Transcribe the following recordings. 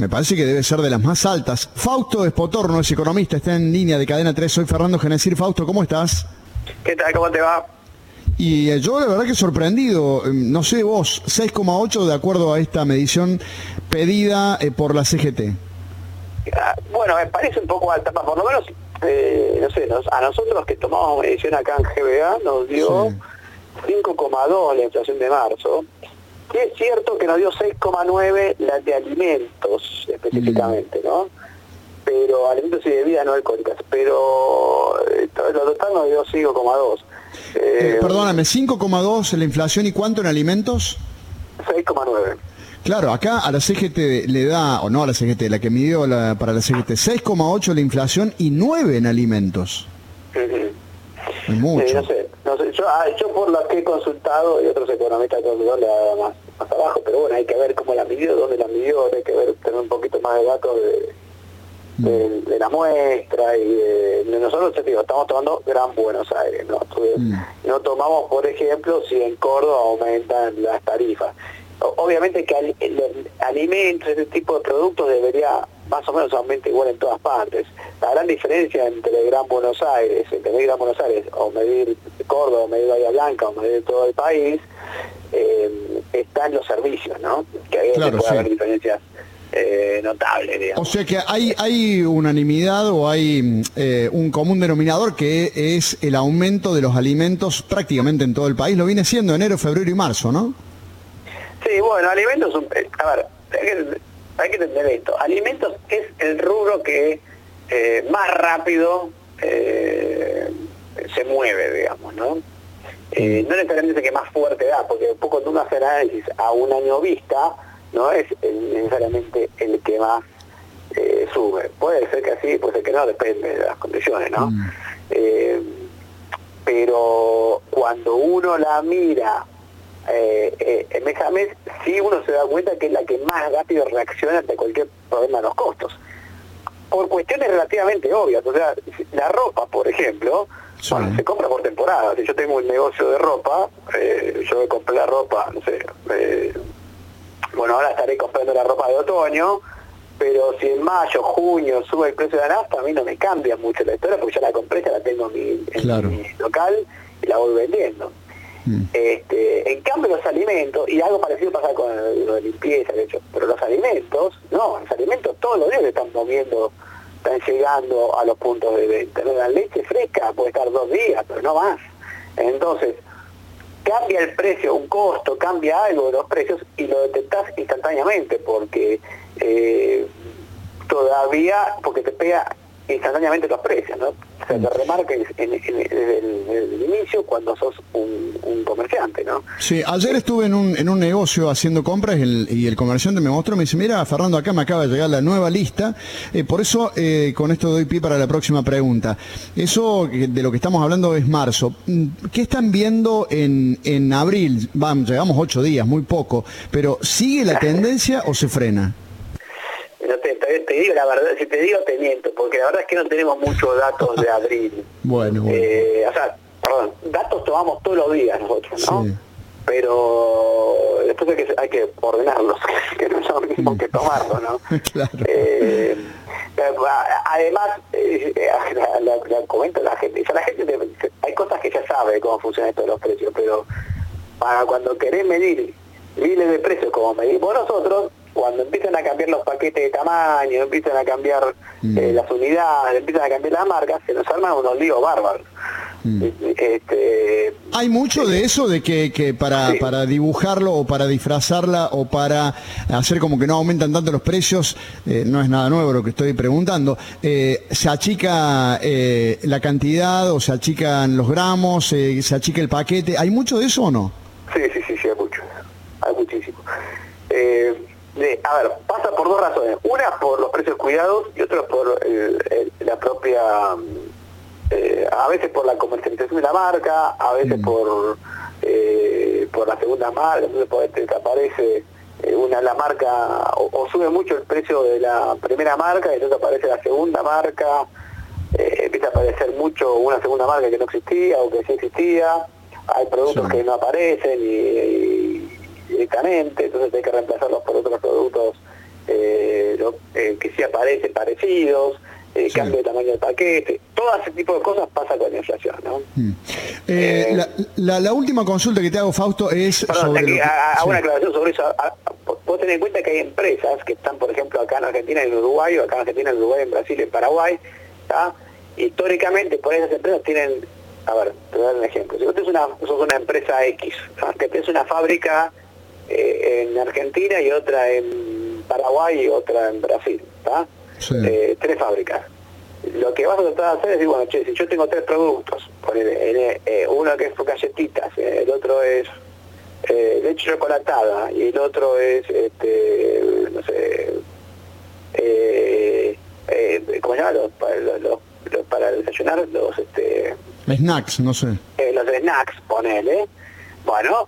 Me parece que debe ser de las más altas. Fausto Espotorno es economista, está en línea de Cadena 3. Soy Fernando Genesir. Fausto, ¿cómo estás? ¿Qué tal? ¿Cómo te va? Y yo la verdad que sorprendido, no sé vos, 6,8 de acuerdo a esta medición pedida por la CGT. Bueno, me parece un poco alta, por lo menos, no sé, a nosotros que tomamos medición acá en GBA nos dio 5,2 la inflación de marzo. Y es cierto que nos dio 6,9 la de alimentos específicamente, ¿no? Pero alimentos y bebidas no alcohólicas, pero lo total nos dio 5,2. Perdóname, 5,2 la inflación y ¿cuánto en alimentos? 6,9. Claro, acá a la CGT le da, o no a la CGT, la que midió para la CGT, 6,8 la inflación y 9 en alimentos. Es mucho. No sé, yo por lo que he consultado y otros economistas le da más abajo, pero bueno, hay que ver cómo la midió, dónde la midió, hay que ver, tener un poquito más de datos de la muestra y de nosotros, te digo, estamos tomando Gran Buenos Aires, ¿no? No tomamos, por ejemplo, si en Córdoba aumentan las tarifas. Obviamente que alimentos, ese tipo de productos debería más o menos aumentar igual en todas partes. La gran diferencia entre Gran Buenos Aires, entre medir Gran Buenos Aires o medir Córdoba, o medir Bahía Blanca, o medir todo el país, está en los servicios, ¿no? Que ahí puede haber diferencias notables, digamos. O sea que hay unanimidad o hay un común denominador que es el aumento de los alimentos prácticamente en todo el país. Lo viene siendo enero, febrero y marzo, ¿no? Sí, bueno, alimentos, a ver, hay que entender esto. Alimentos es el rubro que más rápido se mueve, digamos, ¿no? No necesariamente que más fuerte da, porque un poco cuando uno hace análisis a un año vista, no es necesariamente el que más sube. Puede ser que sí, puede ser que no, depende de las condiciones, ¿no? Pero cuando uno la mira mes a mes, sí uno se da cuenta que es la que más rápido reacciona ante cualquier problema de los costos. Por cuestiones relativamente obvias, o sea, la ropa, por ejemplo, bueno, se compra por temporada. Si yo tengo un negocio de ropa, yo compré la ropa, no sé, bueno, ahora estaré comprando la ropa de otoño, pero si en mayo, junio sube el precio de la nafta, a mí no me cambia mucho la historia, porque ya la compré, ya la tengo en mi local y la voy vendiendo. En cambio los alimentos, y algo parecido pasa con lo de limpieza, de hecho, pero los alimentos todos los días están moviendo, están llegando a los puntos de venta, ¿no? La leche fresca puede estar 2 días, pero no más. Entonces, cambia el precio, un costo, cambia algo de los precios y lo detectás instantáneamente, porque porque te pega instantáneamente los precios, ¿no? O sea, te remarca en el inicio cuando sos un comerciante, ¿no? Sí, ayer estuve en un negocio haciendo compras y el comerciante me mostró, me dice, mira, Fernando, acá me acaba de llegar la nueva lista, por eso con esto doy pie para la próxima pregunta. Eso de lo que estamos hablando es marzo. ¿Qué están viendo en abril? Vamos, llegamos 8 días, muy poco, pero ¿sigue la tendencia o se frena? No te digo la verdad, si te digo te miento, porque la verdad es que no tenemos muchos datos de abril. Bueno. O sea, perdón, datos tomamos todos los días nosotros, ¿no? Sí. Pero después hay que ordenarlos, que no es lo mismo que tomarlos, ¿no? Claro. Además, la comento a la gente, hay cosas que ya sabe cómo funciona esto de los precios, pero para cuando querés medir miles de precios como medimos nosotros, cuando empiezan a cambiar los paquetes de tamaño, empiezan a cambiar las unidades, empiezan a cambiar las marcas, se nos arman unos líos bárbaros. Hay mucho de eso, de que para dibujarlo o para disfrazarla o para hacer como que no aumentan tanto los precios, no es nada nuevo lo que estoy preguntando, se achica la cantidad o se achican los gramos, se achica el paquete. ¿Hay mucho de eso o no? Sí, hay mucho, hay muchísimo. A ver, pasa por 2 razones. Una por los precios cuidados y otra por la propia, a veces por la comercialización de la marca, a veces por la segunda marca. Entonces te aparece la marca, o sube mucho el precio de la primera marca y entonces aparece la segunda marca, empieza a aparecer mucho una segunda marca que no existía o que sí existía. Hay productos que no aparecen y directamente, entonces hay que reemplazarlos por otros productos pero que sí aparecen parecidos, cambio de tamaño del paquete, todo ese tipo de cosas pasa con la inflación, ¿no? La última consulta que te hago, Fausto, es sobre... Hago una aclaración sobre eso. Vos tenés en cuenta que hay empresas que están, por ejemplo, acá en Argentina, en Uruguay, o acá en Argentina, en Uruguay, en Brasil, en Paraguay, ¿tá? Históricamente, por esas empresas tienen... A ver, te voy a dar un ejemplo. Si vos sos una empresa X, ¿tá? Que tenés una fábrica en Argentina y otra en Paraguay y otra en Brasil, ¿tá? Sí. 3 fábricas. Lo que vas a tratar de hacer es decir, bueno, che, si yo tengo 3 productos, uno que es galletitas, el otro es leche chocolatada y el otro es, no sé, ¿cómo se llama? Los para desayunar, los snacks, no sé. Los snacks, ponele. Bueno,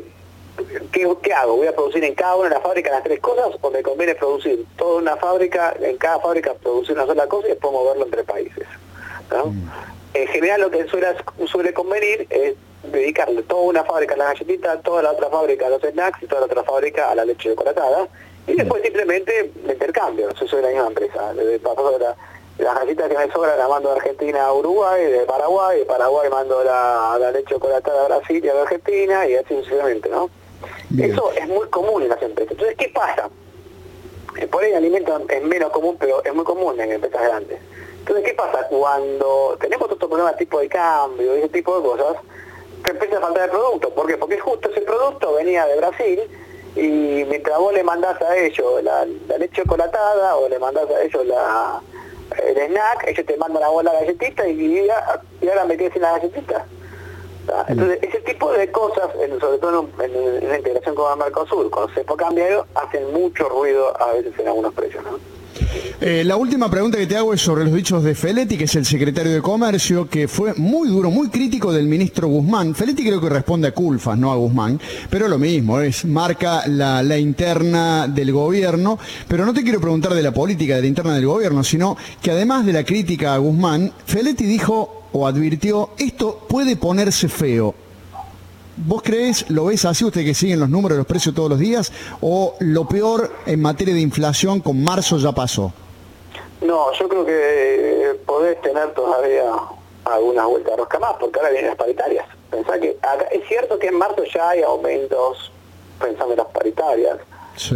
¿qué hago? ¿Voy a producir en cada una de las fábricas las 3 cosas o me conviene producir toda una fábrica, en cada fábrica producir una sola cosa y después moverlo entre países, ¿no? En general lo que suele convenir es dedicarle toda una fábrica a las galletitas, toda la otra fábrica a los snacks y toda la otra fábrica a la leche chocolatada y después simplemente me intercambio. Yo soy la misma empresa. Las galletitas que me sobran la mando de Argentina a Uruguay, de Paraguay mando la leche chocolatada a Brasil y a Argentina y así sucesivamente, ¿no? Bien. Eso es muy común en las empresas. Entonces, ¿qué pasa? Por ahí el alimento es menos común, pero es muy común en empresas grandes. Entonces, ¿qué pasa? Cuando tenemos otro problema tipo de cambio y ese tipo de cosas, te empieza a faltar el producto. ¿Por qué? Porque justo ese producto venía de Brasil y mientras vos le mandás a ellos la leche chocolatada o le mandás a ellos el snack, ellos te mandan a vos la galletita y ahora me quedé sin la galletita. Entonces, ese tipo de cosas, sobre todo en la integración con el Mercosur, con cepo cambiario, hacen mucho ruido a veces en algunos precios, ¿no? La última pregunta que te hago es sobre los dichos de Feletti, que es el secretario de Comercio, que fue muy duro, muy crítico del ministro Guzmán. Feletti creo que responde a Culfas, no a Guzmán, pero lo mismo, marca la interna del gobierno. Pero no te quiero preguntar de la política de la interna del gobierno, sino que además de la crítica a Guzmán, Feletti dijo o advirtió, esto puede ponerse feo. ¿Vos creés, lo ves así, usted que siguen los números de los precios todos los días, o lo peor en materia de inflación con marzo ya pasó? No, yo creo que podés tener todavía algunas vueltas de rosca más, porque ahora vienen las paritarias. Pensá que acá, es cierto que en marzo ya hay aumentos, pensando en las paritarias, sí.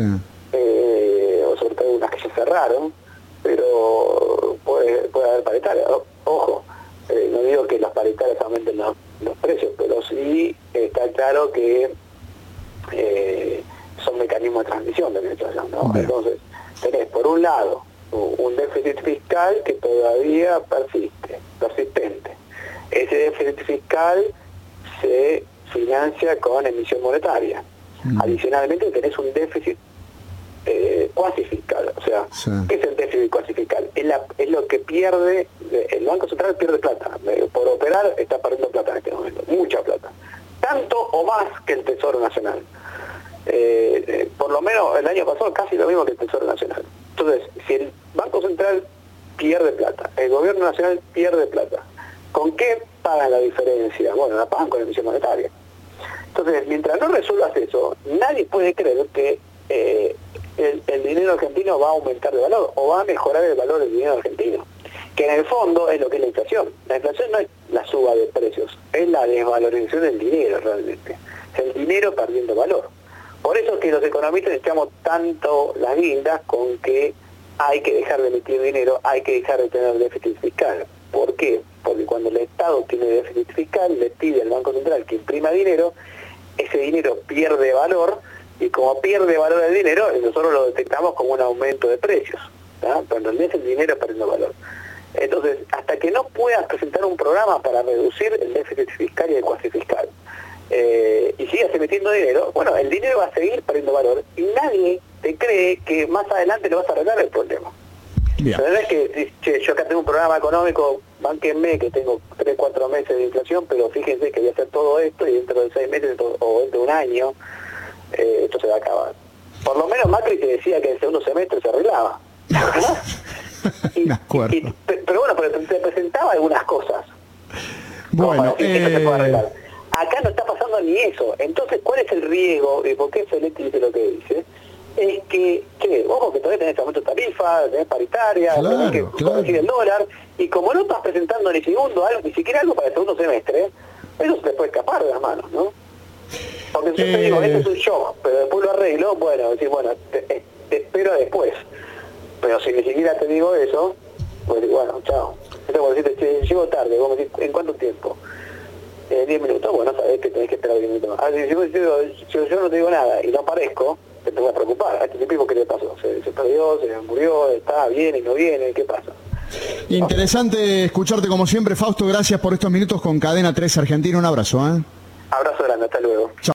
O sobre todo unas que ya cerraron, pero puede haber paritarias. Ojo, no digo que las paritarias aumenten los precios, pero sí está claro que son mecanismos de transmisión de la inflación, ¿no? Entonces, tenés por un lado un déficit fiscal que todavía persistente. Ese déficit fiscal se financia con emisión monetaria. Adicionalmente tenés un déficit cuasi fiscal, o sea, sí. ¿Qué es el déficit cuasi fiscal? Es lo que pierde, el Banco Central pierde plata, por operar está perdiendo plata en este momento, mucha plata, tanto o más que el Tesoro Nacional. Por lo menos el año pasado casi lo mismo que el Tesoro Nacional. Entonces, si el Banco Central pierde plata, el Gobierno Nacional pierde plata, ¿con qué pagan la diferencia? Bueno, la pagan con emisión monetaria. Entonces, mientras no resuelvas eso, nadie puede creer que el dinero argentino va a aumentar de valor o va a mejorar el valor del dinero argentino, que en el fondo es lo que es la inflación. La inflación no es la suba de precios, es la desvalorización del dinero realmente, es el dinero perdiendo valor. Por eso es que los economistas echamos tanto las guindas con que hay que dejar de emitir dinero, hay que dejar de tener déficit fiscal. ¿Por qué? Porque cuando el Estado tiene déficit fiscal, le pide al Banco Central que imprima dinero, ese dinero pierde valor, y como pierde valor el dinero, nosotros lo detectamos como un aumento de precios, ¿no? Pero en realidad es el dinero perdiendo valor. Entonces, hasta que no puedas presentar un programa para reducir el déficit fiscal y el cuasi fiscal, y sigas emitiendo dinero, bueno, el dinero va a seguir perdiendo valor y nadie te cree que más adelante le vas a arreglar el problema. La verdad es que che, yo acá tengo un programa económico, bánquenme que tengo 3-4 meses de inflación, pero fíjense que voy a hacer todo esto y dentro de 6 meses o dentro de un año esto se va a acabar. Por lo menos Macri te decía que en el segundo semestre se arreglaba. Me acuerdo. Pero bueno, pero te presentaba algunas cosas. Bueno, esto se puede arreglar. Acá no está pasando ni eso. Entonces, ¿cuál es el riesgo y por qué Feletti dice lo que dice? es que, ojo que todavía tenés aumento de tarifa, tenés paritaria, Claro, tenés que corregir el dólar, y como no estás presentando ni ni siquiera algo para el segundo semestre, eso se te puede escapar de las manos, ¿no? Porque yo te digo, este es un shock, pero después lo arreglo, bueno, decir, bueno, te espero después. Pero si ni siquiera te digo eso, pues bueno, chao. Entonces, cuando decís, che, llego tarde, vos me decís, ¿en cuánto tiempo? 10 minutos, bueno, sabés que tenés que esperar 10 minutos más. Si yo no te digo nada y no aparezco, te voy a preocupar. ¿A este tipo qué le pasó? ¿Se perdió? ¿Se murió? ¿Está? ¿Viene? ¿No viene? ¿Qué pasa? Interesante escucharte como siempre, Fausto. Gracias por estos minutos con Cadena 3 Argentina. Un abrazo. Abrazo grande, hasta luego. Chao.